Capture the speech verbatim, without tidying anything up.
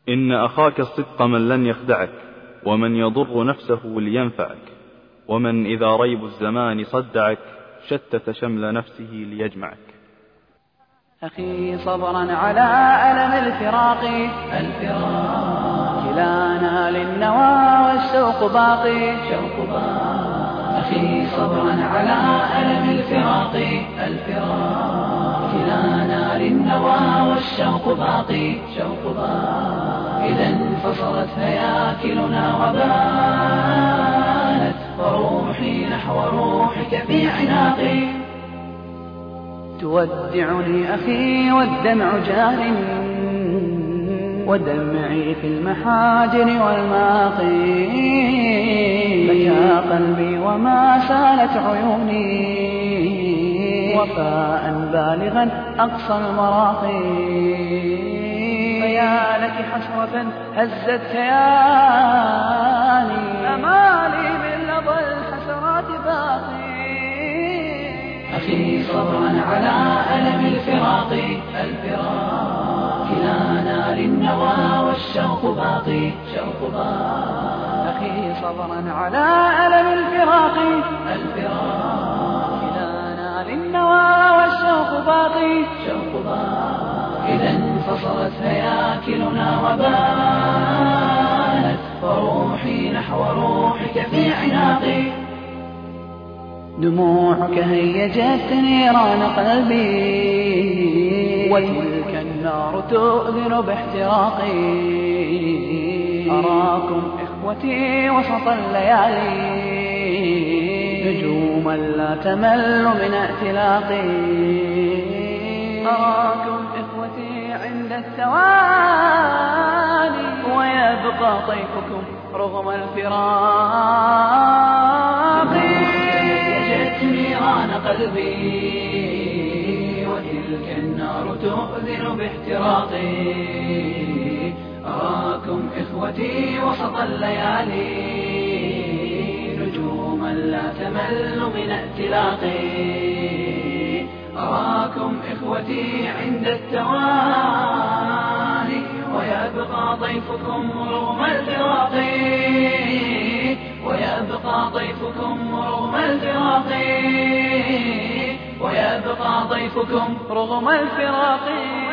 إن أخاك الصدق من لن يخدعك، ومن يضر نفسه لينفعك، ومن إذا ريب الزمان صدعك شتت شمل نفسه ليجمعك. أخي صبرا على ألم الفراق، الفراق كلانا للنوى والشوق باقي، شوق باقي. أخي صبرا على ألم الفراق، الفراق كلانا للنوى والشوق باقي، شوق باقي. إذا انفصلت هياكلنا وبانت وروحي نحو روحك في عناقي، تودعني أخي والدمع جار، ودمعي في المحاجر والماقي. بكى قلبي وما سالت عيوني، وفاء بالغا أقصى المراقي. فيا لك حسرة هزت كياني، أمالي من لظى الحسرات باقي. أخي صبرا على ألم الفراق، الفراق كلانا للنوى والشوق باقي، شوق باقي. أخي صبرا على ألم الفراق، الفراق كلانا للنوى والشوق باقي، شوق باقي. إذا انفصلت هياكلنا وبانت وروحي نحو روحك في عناقي، دموعك هيجت نيران قلبي، وتلك النار تؤذن باحتراقي. أراكم إخوتي وسط الليالي، نجوما لا تمل من ائتلاقي. أراكم إخوتي عند الثواني، ويبقى طيفكم رغم الفراق. نيران قلبي وتلك النار تؤذن باحتراقي. أراكم إخوتي وسط الليالي، نجوما لا تمل من ائتلاقي. أراكم إخوتي عند التواني، ويبقى ضيفكم رغم الفراق، ويبقى ضيفكم رغم الفراق، ويبقى ضيفكم رغم الفراق.